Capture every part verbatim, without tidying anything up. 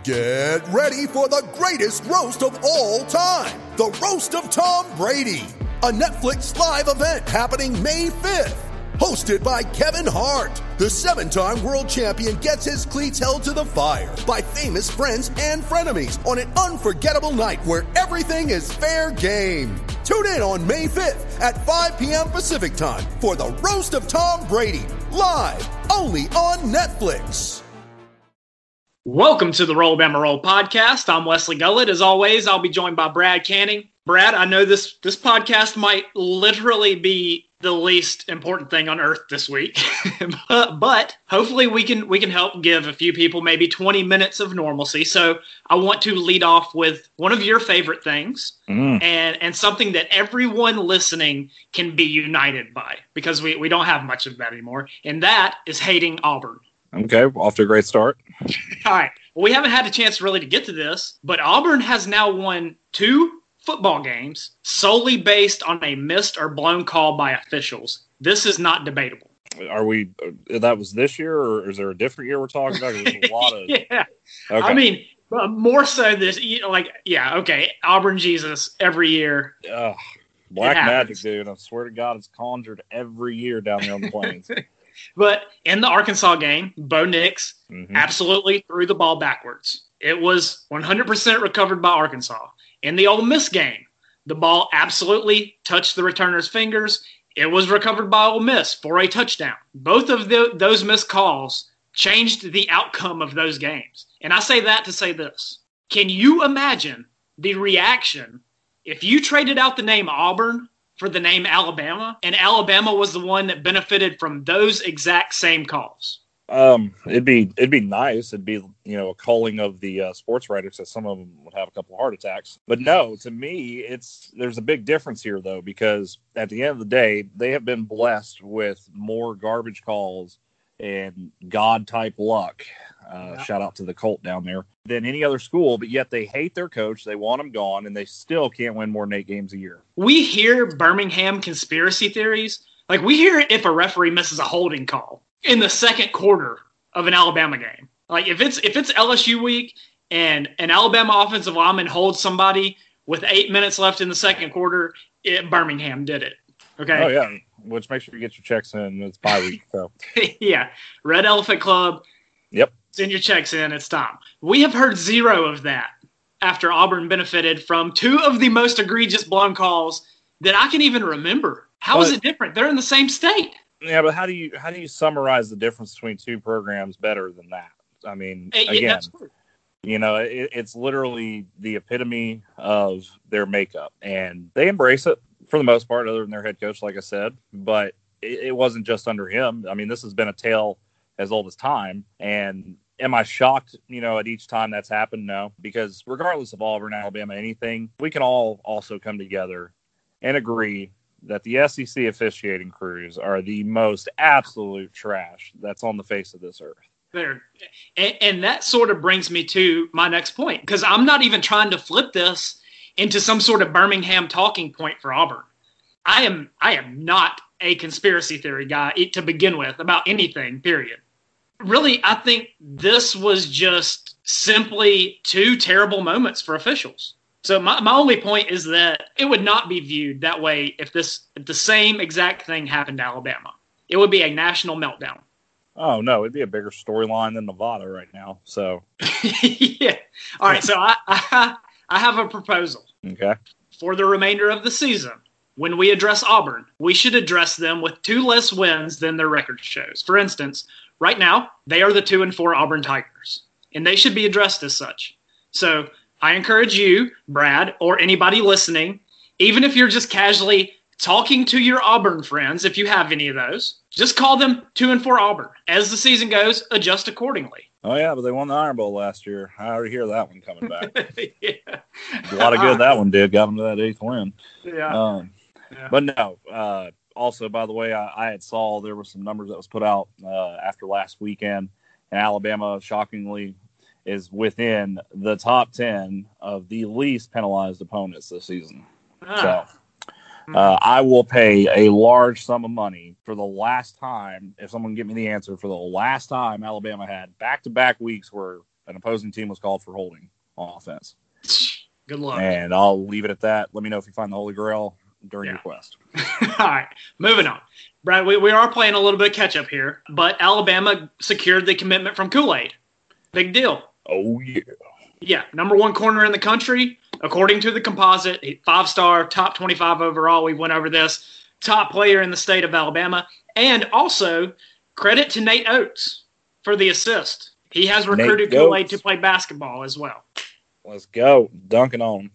Get ready for the greatest roast of all time, the Roast of Tom Brady, a Netflix live event happening May fifth. Hosted by Kevin Hart, the seven-time world champion gets his cleats held to the fire by famous friends and frenemies on an unforgettable night where everything is fair game. Tune in on May fifth at five p.m. Pacific time for the Roast of Tom Brady, live only on Netflix. Welcome to the Roll Bama Roll podcast. I'm Wesley Gullett. As always, I'll be joined by Brad Canning. Brad, I know this this podcast might literally be the least important thing on earth this week, but, but hopefully we can we can help give a few people maybe twenty minutes of normalcy. So I want to lead off with one of your favorite things mm. and, and something that everyone listening can be united by, because we, we don't have much of that anymore, and that is hating Auburn. Okay, off to a great start. All right. Well, we haven't had a chance really to get to this, but Auburn has now won two football games solely based on a missed or blown call by officials. This is not debatable. Are we, uh, that was this year, or is there a different year we're talking about? There's a lot of. yeah. Okay. I mean, uh, more so this, you know, like, yeah, okay, Auburn Jesus every year. Ugh, black magic, dude. I swear to God, it's conjured every year down there on the plains. But in the Arkansas game, Bo Nix mm-hmm. absolutely threw the ball backwards. It was one hundred percent recovered by Arkansas. In the Ole Miss game, the ball absolutely touched the returner's fingers. It was recovered by Ole Miss for a touchdown. Both of the, those missed calls changed the outcome of those games. And I say that to say this. Can you imagine the reaction if you traded out the name Auburn for the name Alabama, and Alabama was the one that benefited from those exact same calls? Um, it'd be it'd be nice. It'd be, you know, a calling of the uh, sports writers that some of them would have a couple of heart attacks. But no, to me, it's there's a big difference here, though, because at the end of the day, they have been blessed with more garbage calls and God-type luck. Uh, yeah. Shout out to the Colt down there than any other school, but yet they hate their coach. They want him gone, and they still can't win more than eight games a year. We hear Birmingham conspiracy theories. Like, we hear it if a referee misses a holding call in the second quarter of an Alabama game. Like, if it's if it's L S U week and an Alabama offensive lineman holds somebody with eight minutes left in the second quarter, it, Birmingham did it. Okay. Oh yeah, which makes sure you get your checks in. It's bye week, so yeah. Red Elephant Club. Yep. Send your checks in. It's time. We have heard zero of that after Auburn benefited from two of the most egregious blown calls that I can even remember. How but, is it different? They're in the same state. Yeah, but how do you how do you summarize the difference between two programs better than that? I mean, it, again, you know, it, it's literally the epitome of their makeup, and they embrace it for the most part, other than their head coach, like I said. But it, it wasn't just under him. I mean, this has been a tale as old as time, and am I shocked, you know, at each time that's happened? No, because regardless of Auburn, Alabama, anything, we can all also come together and agree that the S E C officiating crews are the most absolute trash that's on the face of this earth. There, and, and that sort of brings me to my next point, because I'm not even trying to flip this into some sort of Birmingham talking point for Auburn. I am, I am not a conspiracy theory guy to begin with about anything, period. Really, I think this was just simply two terrible moments for officials. So my, my only point is that it would not be viewed that way if this if the same exact thing happened to Alabama. It would be a national meltdown. Oh, no, it'd be a bigger storyline than Nevada right now. So yeah. All right, so I, I I have a proposal. Okay. For the remainder of the season, when we address Auburn, we should address them with two less wins than their record shows. For instance, right now, they are the two and four Auburn Tigers, and they should be addressed as such. So I encourage you, Brad, or anybody listening, even if you're just casually talking to your Auburn friends, if you have any of those, just call them two and four Auburn. As the season goes, adjust accordingly. Oh, yeah, but they won the Iron Bowl last year. I already hear that one coming back. yeah. A lot of good that one did. Got them to that eighth win. Yeah. Um, yeah. But no, uh, also, by the way, I, I had saw there were some numbers that was put out uh, after last weekend, and Alabama, shockingly, is within the top ten of the least penalized opponents this season. Ah. So uh, I will pay a large sum of money for the last time, if someone can get me the answer, for the last time Alabama had back-to-back weeks where an opposing team was called for holding on offense. Good luck. And I'll leave it at that. Let me know if you find the Holy Grail during Yeah. your quest. All right, moving on. Brad, we, we are playing a little bit of catch-up here, but Alabama secured the commitment from Kool-Aid. Big deal. Oh, yeah. Yeah, number one corner in the country, according to the composite, five-star, top twenty-five overall. We went over this. Top player in the state of Alabama. And also, credit to Nate Oates for the assist. He has recruited Nate Kool-Aid Oates. to play basketball as well. Let's go. Dunking on him.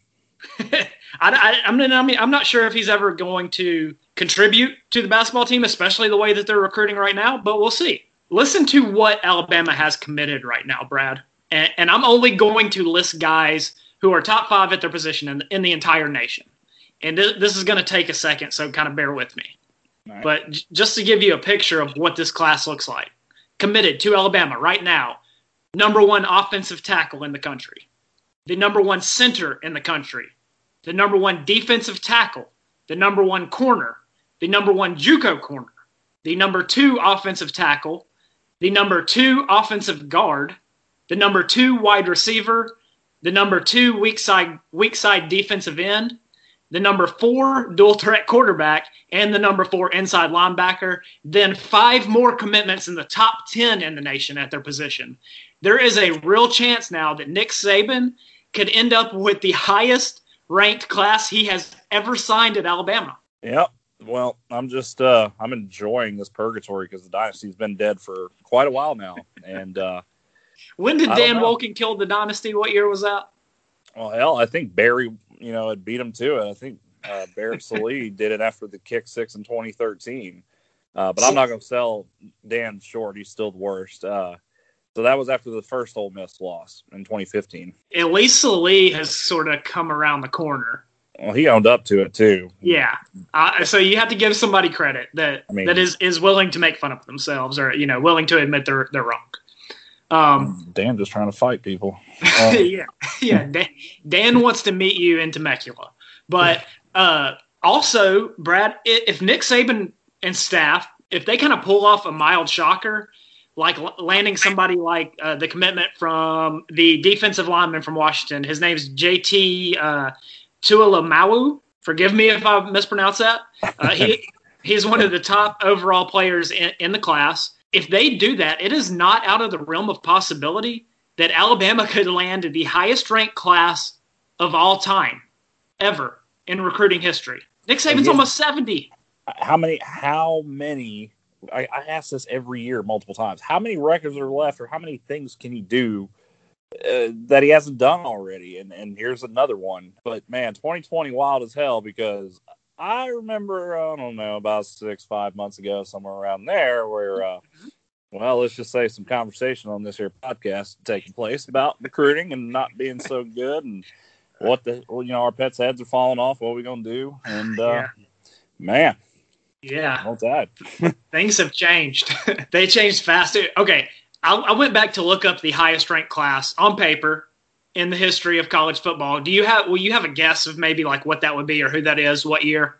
I, I, I'm, I mean, I'm not sure if he's ever going to contribute to the basketball team, especially the way that they're recruiting right now, but we'll see. Listen to what Alabama has committed right now, Brad. And, and I'm only going to list guys who are top five at their position in, in the entire nation. And th- this is going to take a second, so kind of bear with me. Right. But j- just to give you a picture of what this class looks like. Committed to Alabama right now, number one offensive tackle in the country, the number one center in the country, the number one defensive tackle, the number one corner, the number one JUCO corner, the number two offensive tackle, the number two offensive guard, the number two wide receiver, the number two weak side weak side defensive end, the number four dual threat quarterback, and the number four inside linebacker, then five more commitments in the top ten in the nation at their position. There is a real chance now that Nick Saban could end up with the highest ranked class he has ever signed at Alabama. Yep. Well, I'm just uh, I'm enjoying this purgatory because the dynasty's been dead for quite a while now. And uh, When did I Dan don't know. Wolken kill the dynasty? What year was that? well, hell, I think Barry, you know, had beat him to it. I think uh, Barrett Sallee did it after the kick six in twenty thirteen. Uh, but I'm not going to sell Dan short. He's still the worst. Uh, so that was after the first Ole Miss loss in twenty fifteen. At least Salih has sort of come around the corner. Well, he owned up to it too. Yeah. Uh, so you have to give somebody credit that I mean- that is, is willing to make fun of themselves or, you know, willing to admit they're they're wrong. Um, Dan just trying to fight people. Um, yeah, yeah. Dan, Dan wants to meet you in Temecula, but uh, also, Brad, i- if Nick Saban and staff, if they kind of pull off a mild shocker, like l- landing somebody like uh, the commitment from the defensive lineman from Washington, his name's J T uh, Tuilaumau. Forgive me if I mispronounce that. Uh, he he's one of the top overall players in, in the class. If they do that, it is not out of the realm of possibility that Alabama could land the highest ranked class of all time ever in recruiting history. Nick Saban's Yeah. almost seventy. how many? How many? I, I ask this every year, multiple times. How many records are left, or how many things can he do uh, that he hasn't done already? And and here's another one. But man, twenty twenty wild as hell because I remember I don't know about six five months ago, somewhere around there, where uh, well, let's just say some conversation on this here podcast taking place about recruiting and not being so good and what the well, you know our pets' heads are falling off. What are we gonna do? And uh, Yeah. man. Yeah, What's that? things have changed. They changed fast. Okay, I, I went back to look up the highest ranked class on paper in the history of college football. Do you have? Will you have a guess of maybe like what that would be or who that is? What year?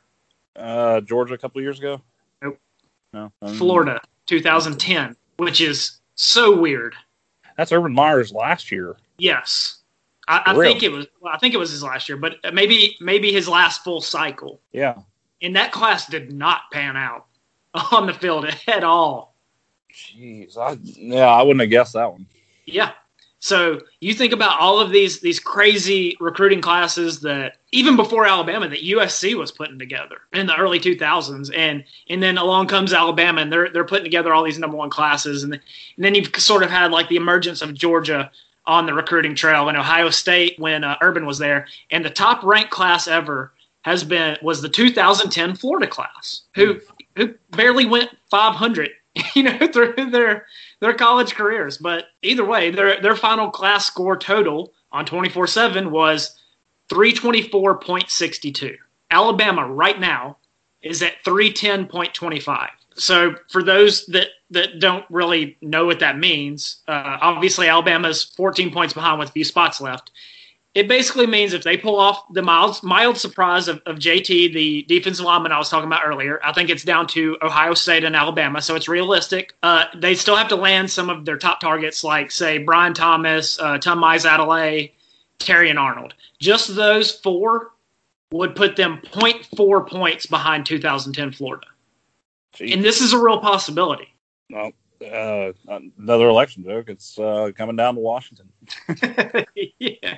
Uh, Georgia a couple of years ago? Nope. No. Um, Florida, two thousand ten, which is so weird. That's Urban Meyer's last year. Yes, I, I Really? think it was. Well, I think it was his last year, but maybe maybe his last full cycle. Yeah. And that class did not pan out on the field at all. Jeez. I, yeah, I wouldn't have guessed that one. Yeah. So you think about all of these these crazy recruiting classes that even before Alabama that U S C was putting together in the early two thousands, and and then along comes Alabama and they're they're putting together all these number one classes, and, and then you've sort of had like the emergence of Georgia on the recruiting trail and Ohio State when uh, Urban was there, and the top ranked class ever has been was the two thousand ten Florida class who who barely went five hundred, you know, through their their college careers. But either way, their their final class score total on twenty-four seven was three twenty-four point six two. Alabama right now is at three ten point two five. So for those that, that don't really know what that means, uh, obviously Alabama's fourteen points behind with a few spots left. It basically means if they pull off the mild, mild surprise of, of J T, the defensive lineman I was talking about earlier, I think it's down to Ohio State and Alabama, so it's realistic. Uh, they still have to land some of their top targets like, say, Brian Thomas, uh, Tomais Adelaide, Terry and Arnold. Just those four would put them zero point four points behind two thousand ten Florida. Jeez. And this is a real possibility. Well, uh, another election joke. It's uh, coming down to Washington. yeah.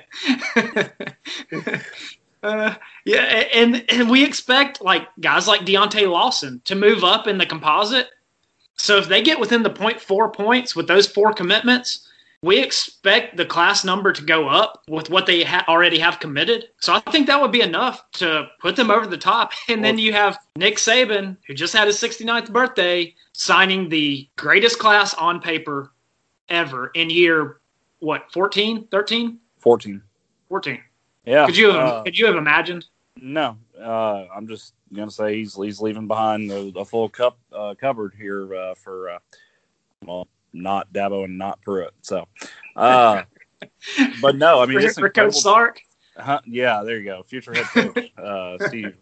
uh, yeah, and, and we expect like guys like Deontay Lawson to move up in the composite. So if they get within the zero point four points with those four commitments, we expect the class number to go up with what they ha- already have committed. So I think that would be enough to put them over the top. And then you have Nick Saban, who just had his sixty-ninth birthday, signing the greatest class on paper ever in year, what, fourteen, thirteen? fourteen. fourteen. Yeah. Could you have, uh, could you have imagined? No. Uh, I'm just going to say he's he's leaving behind a, a full cup uh, cupboard here uh, for, uh, well, not Dabo and not Pruitt. So, uh, but no, I mean, for, it's for Coach Sark. Uh, yeah, there you go. Future head coach, uh, Steve.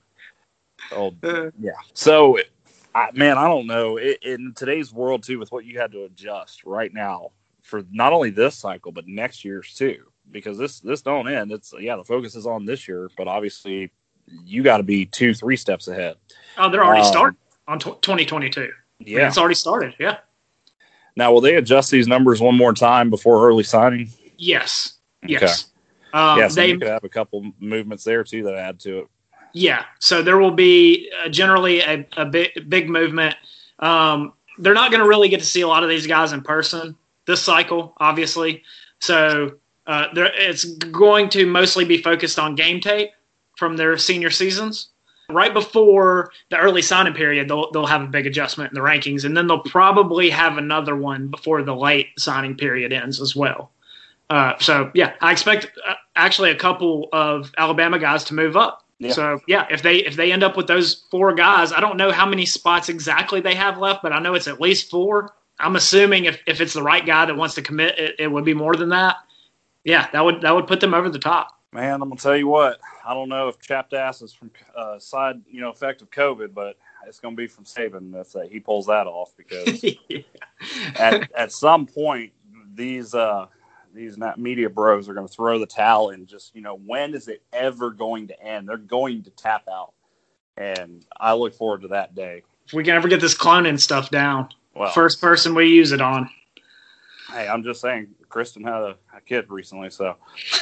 Old, yeah. So, I, man, I don't know. It, in today's world, too, with what you had to adjust right now for not only this cycle, but next year's too, because this, this don't end. It's, yeah, the focus is on this year, but obviously you got to be two, three steps ahead. Oh, they're already um, started on tw- twenty twenty-two. Yeah. I mean, it's already started. Yeah. Now, will they adjust these numbers one more time before early signing? Yes. Okay. Yes. Um, yeah, so they you could have a couple movements there, too, that add to it. Yeah. So there will be uh, generally a, a big, big movement. Um, they're not going to really get to see a lot of these guys in person this cycle, obviously. So uh, it's going to mostly be focused on game tape from their senior seasons. Right before the early signing period, they'll they'll have a big adjustment in the rankings, and then they'll probably have another one before the late signing period ends as well. Uh, so, yeah, I expect uh, actually a couple of Alabama guys to move up. Yeah. So, yeah, if they if they end up with those four guys, I don't know how many spots exactly they have left, but I know it's at least four. I'm assuming if, if it's the right guy that wants to commit, it, it would be more than that. Yeah, that would that would put them over the top. Man, I'm gonna tell you what. I don't know if chapped ass is from uh, side, you know, effect of COVID, but it's gonna be from Saban. That's uh, he pulls that off because yeah. at at some point these uh, these media bros are gonna throw the towel in. Just you know, when is it ever going to end? They're going to tap out, and I look forward to that day. If we can ever get this cloning stuff down, well, first person we use it on. Hey, I'm just saying, Kristen had a, a kid recently, so.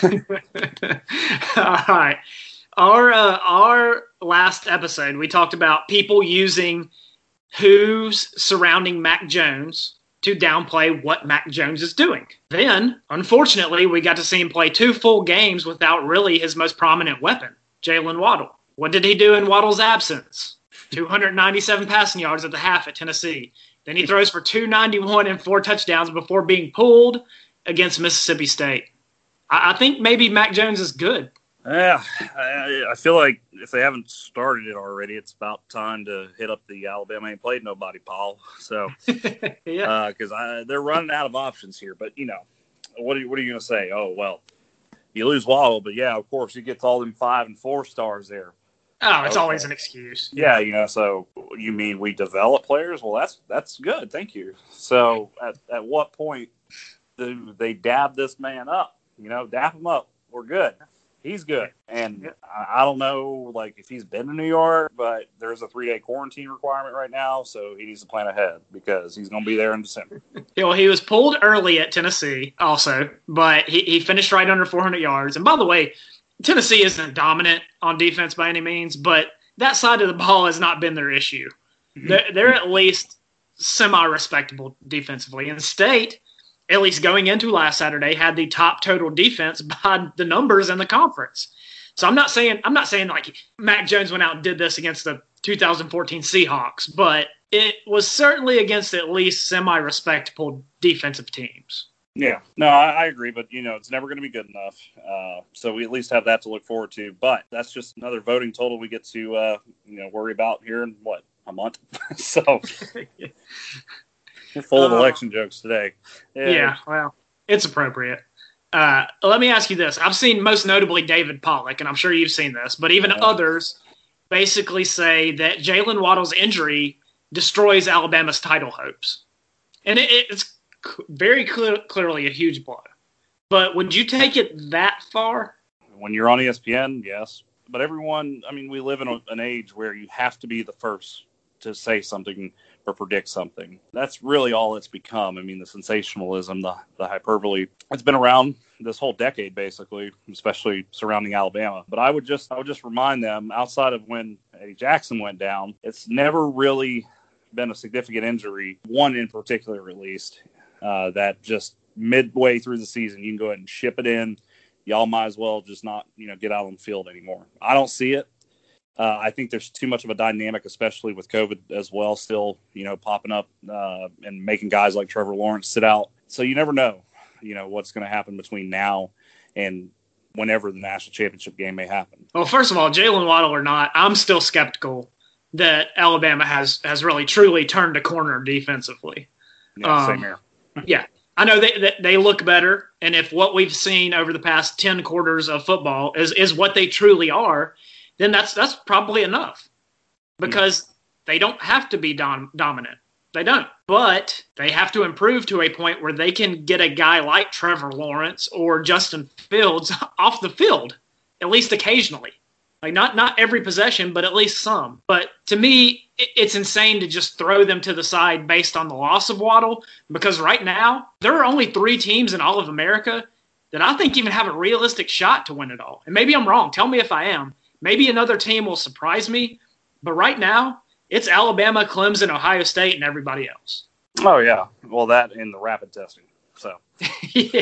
All right. Our uh, our last episode, we talked about people using who's surrounding Mac Jones to downplay what Mac Jones is doing. Then, unfortunately, we got to see him play two full games without really his most prominent weapon, Jalen Waddle. What did he do in Waddle's absence? two hundred ninety-seven passing yards at the half at Tennessee. Then he throws for two ninety-one and four touchdowns before being pulled against Mississippi State. I, I think maybe Mac Jones is good. Yeah, I, I feel like if they haven't started it already, it's about time to hit up the Alabama ain't played nobody, Paul. So, yeah, because uh, they're running out of options here. But you know, what are you, what are you going to say? Oh well, you lose Waddle, but yeah, of course he gets all them five and four stars there. Oh, it's okay. Always an excuse. Yeah, you know, so you mean we develop players? Well, that's that's good. Thank you. So at, at what point do they dab this man up? You know, dab him up. We're good. He's good. And yeah. I, I don't know, like, if he's been to New York, but there's a three-day quarantine requirement right now, so he needs to plan ahead because he's going to be there in December. Yeah, well, he was pulled early at Tennessee also, but he, he finished right under four hundred yards. And by the way, Tennessee isn't dominant on defense by any means, but that side of the ball has not been their issue. Mm-hmm. They're, they're at least semi-respectable defensively. And State, at least going into last Saturday, had the top total defense by the numbers in the conference. So I'm not saying I'm not saying like Mac Jones went out and did this against the two thousand fourteen Seahawks, but it was certainly against at least semi-respectable defensive teams. Yeah, no, I, I agree, but, you know, it's never going to be good enough. Uh, so we at least have that to look forward to. But that's just another voting total we get to, uh, you know, worry about here in, what, a month? So we're full of uh, election jokes today. Yeah. yeah, well, it's appropriate. Uh, let me ask you this. I've seen most notably David Pollack, and I'm sure you've seen this, but even yeah. others basically say that Jalen Waddle's injury destroys Alabama's title hopes. And it, it's very clear, clearly a huge blow. But would you take it that far? When you're on E S P N, yes. But everyone, I mean, we live in a, an age where you have to be the first to say something or predict something. That's really all it's become. I mean, the sensationalism, the, the hyperbole, it's been around this whole decade, basically, especially surrounding Alabama. But I would just, I would just remind them, outside of when Eddie Jackson went down, it's never really been a significant injury, one in particular, at least, uh, that just midway through the season, you can go ahead and ship it in. Y'all might as well just not, you know, get out on the field anymore. I don't see it. Uh, I think there's too much of a dynamic, especially with COVID as well, still, you know, popping up uh, and making guys like Trevor Lawrence sit out. So you never know, you know, what's going to happen between now and whenever the national championship game may happen. Well, first of all, Jalen Waddle or not, I'm still skeptical that Alabama has, has really truly turned a corner defensively. Yeah, um, same here. Yeah. I know they, they they look better, and if what we've seen over the past ten quarters of football is, is what they truly are, then that's that's probably enough because mm. they don't have to be dom- dominant. They don't. But they have to improve to a point where they can get a guy like Trevor Lawrence or Justin Fields off the field, at least occasionally. Like not, not every possession, but at least some. But to me, it, it's insane to just throw them to the side based on the loss of Waddle because right now there are only three teams in all of America that I think even have a realistic shot to win it all. And maybe I'm wrong. Tell me if I am. Maybe another team will surprise me. But right now, it's Alabama, Clemson, Ohio State, and everybody else. Oh, yeah. Well, that and the rapid testing. So yeah.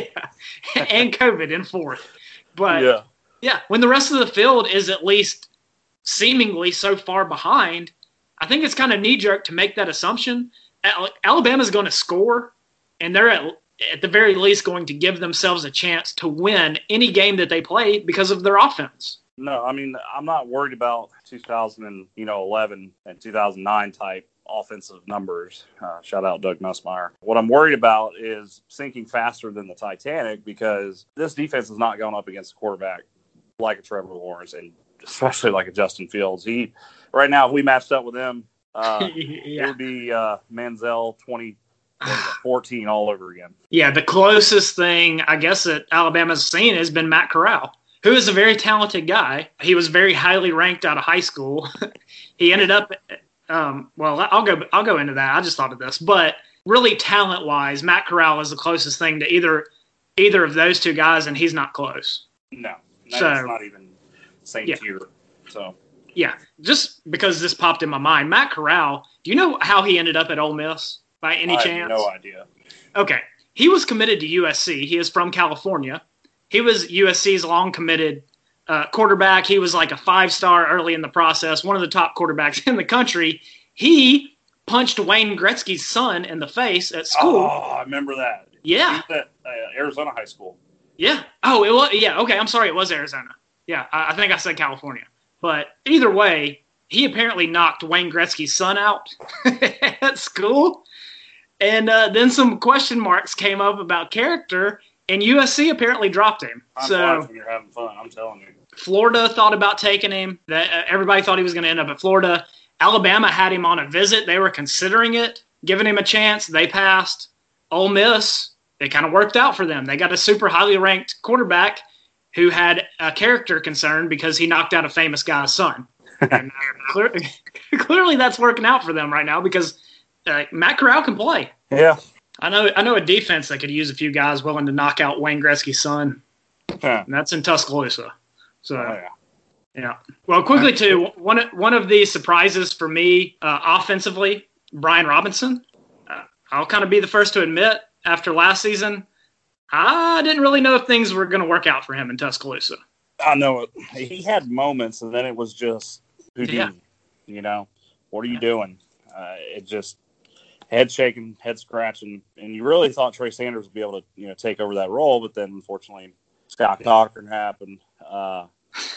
And COVID in fourth. But yeah. Yeah, when the rest of the field is at least seemingly so far behind, I think it's kind of knee-jerk to make that assumption. Alabama's going to score, and they're at, at the very least going to give themselves a chance to win any game that they play because of their offense. No, I mean, I'm not worried about two thousand eleven and two thousand nine type offensive numbers. Uh, shout out Doug Nussmeier. What I'm worried about is sinking faster than the Titanic because this defense is not going up against a quarterback like a Trevor Lawrence and especially like a Justin Fields. He right now, if we matched up with him, uh, yeah. it would be uh, Manziel twenty fourteen all over again. Yeah, the closest thing I guess that Alabama's seen has been Matt Corral, who is a very talented guy. He was very highly ranked out of high school. He ended up, um, well, I'll go. I'll go into that. I just thought of this, but really talent-wise, Matt Corral is the closest thing to either either of those two guys, and he's not close. No. No, so, it's not even same yeah. tier. So yeah, just because this popped in my mind, Matt Corral. Do you know how he ended up at Ole Miss by any I chance? have no idea. Okay, he was committed to U S C. He is from California. He was U S C's long committed uh, quarterback. He was like a five star early in the process, one of the top quarterbacks in the country. He punched Wayne Gretzky's son in the face at school. Oh, I remember that. Yeah, he was at uh, Arizona High School. Yeah. Oh, it was. Yeah. Okay. I'm sorry. It was Arizona. Yeah. I, I think I said California. But either way, he apparently knocked Wayne Gretzky's son out at school. And uh, then some question marks came up about character, and U S C apparently dropped him. I'm so when you're having fun. I'm telling you. Florida thought about taking him. That uh, everybody thought he was going to end up at Florida. Alabama had him on a visit. They were considering it, giving him a chance. They passed. Ole Miss. It kind of worked out for them. They got a super highly ranked quarterback who had a character concern because he knocked out a famous guy's son. And uh, clear, clearly that's working out for them right now because uh, Matt Corral can play. Yeah. I know I know a defense that could use a few guys willing to knock out Wayne Gretzky's son. Huh. And that's in Tuscaloosa. So, oh, yeah. yeah. Well, quickly, too, one, one of the surprises for me uh, offensively, Brian Robinson. Uh, I'll kind of be the first to admit, after last season, I didn't really know if things were going to work out for him in Tuscaloosa. I know it. He had moments, and then it was just Houdini. Yeah. You know, what are you doing? Uh, it just head shaking, head scratching, and you really thought Trey Sanders would be able to, you know, take over that role, but then unfortunately, Scott Cochran happened, uh,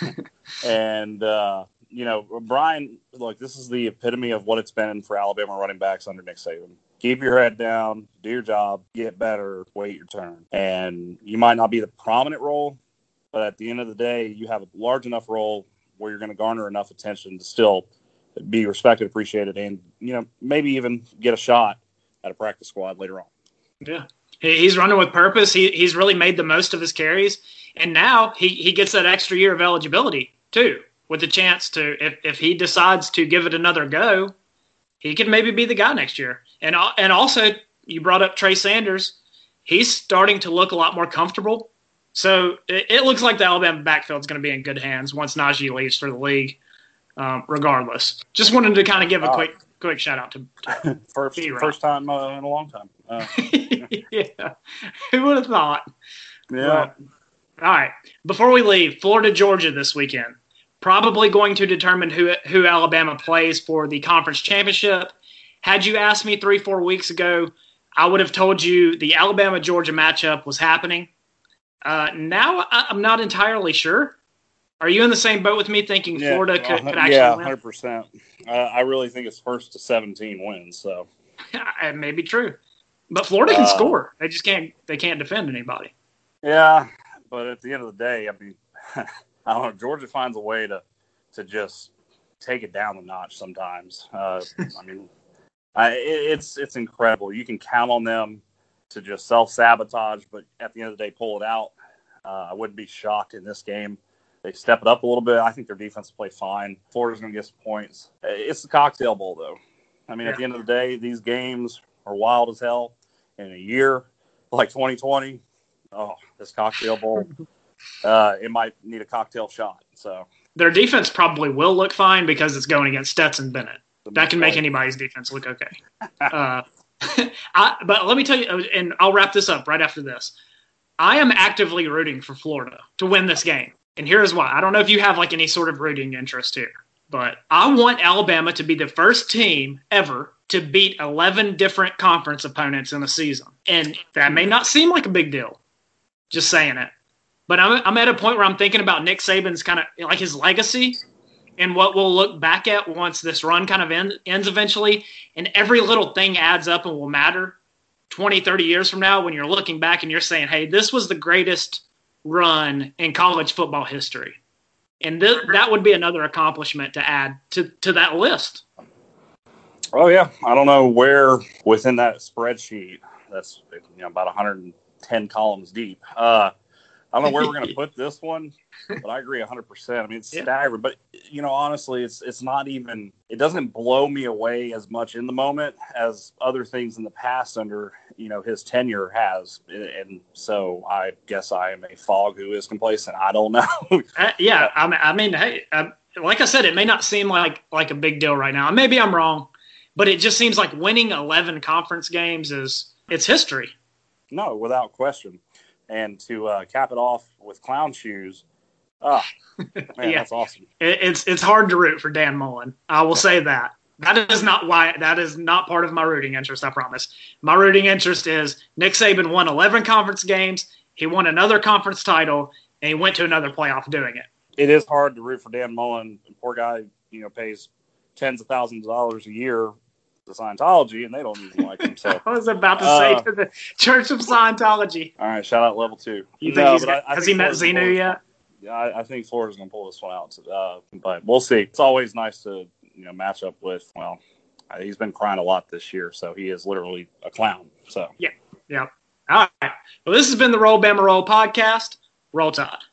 and uh, you know, Brian. Look, this is the epitome of what it's been for Alabama running backs under Nick Saban. keep your head down, do your job, get better, wait your turn. And you might not be the prominent role, but at the end of the day, you have a large enough role where you're going to garner enough attention to still be respected, appreciated, and, you know, maybe even get a shot at a practice squad later on. Yeah. He's running with purpose. He He's really made the most of his carries. And now he, he gets that extra year of eligibility, too, with the chance to, if, if he decides to give it another go, he could maybe be the guy next year. And and also, you brought up Trey Sanders. He's starting to look a lot more comfortable. So it, it looks like the Alabama backfield is going to be in good hands once Najee leaves for the league, um, regardless. Just wanted to kind of give a quick quick shout out to, to first B-Rock. First time uh, in a long time. Uh, yeah, who would have thought? Yeah. But, all right. Before we leave, Florida, Georgia this weekend. Probably going to determine who who Alabama plays for the conference championship. Had you asked me three, four weeks ago, I would have told you the Alabama-Georgia matchup was happening. Uh, now I'm not entirely sure. Are you in the same boat with me, thinking yeah, Florida could, could actually yeah, win? one hundred percent. Uh, I really think it's first to seventeen wins. So it may be true, but Florida can uh, score. They just can't. They can't defend anybody. Yeah, but at the end of the day, I mean, I don't know. Georgia finds a way to to just take it down a notch sometimes. Uh, I mean, I, it, it's it's incredible. You can count on them to just self-sabotage, but at the end of the day, pull it out. Uh, I wouldn't be shocked in this game. They step it up a little bit. I think their defense will play fine. Florida's going to get some points. It's the cocktail bowl, though. I mean, yeah. At the end of the day, these games are wild as hell. In a year like twenty twenty, oh, this cocktail bowl, uh, it might need a cocktail shot. So their defense probably will look fine because it's going against Stetson Bennett. That can make anybody's defense look okay. uh, I, but let me tell you, and I'll wrap this up right after this. I am actively rooting for Florida to win this game. And here's why. I don't know if you have like any sort of rooting interest here, but I want Alabama to be the first team ever to beat eleven different conference opponents in a season. And that may not seem like a big deal, just saying it. But I'm, I'm at a point where I'm thinking about Nick Saban's kind of like his legacy and what we'll look back at once this run kind of end, ends eventually. And every little thing adds up and will matter twenty, thirty years from now when you're looking back and you're saying, hey, this was the greatest run in college football history. And th- that would be another accomplishment to add to, to that list. Oh, yeah. I don't know where within that spreadsheet that's you know about one hundred ten columns deep. Uh, I don't know where we're going to put this one, but I agree one hundred percent. I mean, it's yeah. staggering. But, you know, honestly, it's it's not even – it doesn't blow me away as much in the moment as other things in the past under, you know, his tenure has. And so I guess I am a fog who is complacent. I don't know. uh, yeah, I mean, I mean hey, uh, like I said, it may not seem like, like a big deal right now. Maybe I'm wrong, but it just seems like winning eleven conference games is – it's history. No, without question. And to uh, cap it off with clown shoes, ah, man, yeah. That's awesome. It, it's it's hard to root for Dan Mullen. I will say that. That is not why. That is not part of my rooting interest. I promise. My rooting interest is Nick Saban won eleven conference games. He won another conference title, and he went to another playoff doing it. It is hard to root for Dan Mullen. The poor guy, you know, pays tens of thousands of dollars a year to Scientology, and they don't even like him. So I was about to uh, say to the Church of Scientology. All right, shout out level two. You think no, he's got, I, I has think he met Xenu yet? Yeah, I, I think Florida's going to pull this one out. Uh, but we'll see. It's always nice to you know match up with. Well, he's been crying a lot this year, so he is literally a clown. So yeah, yeah. All right. Well, this has been the Roll Bama Roll podcast. Roll Tide.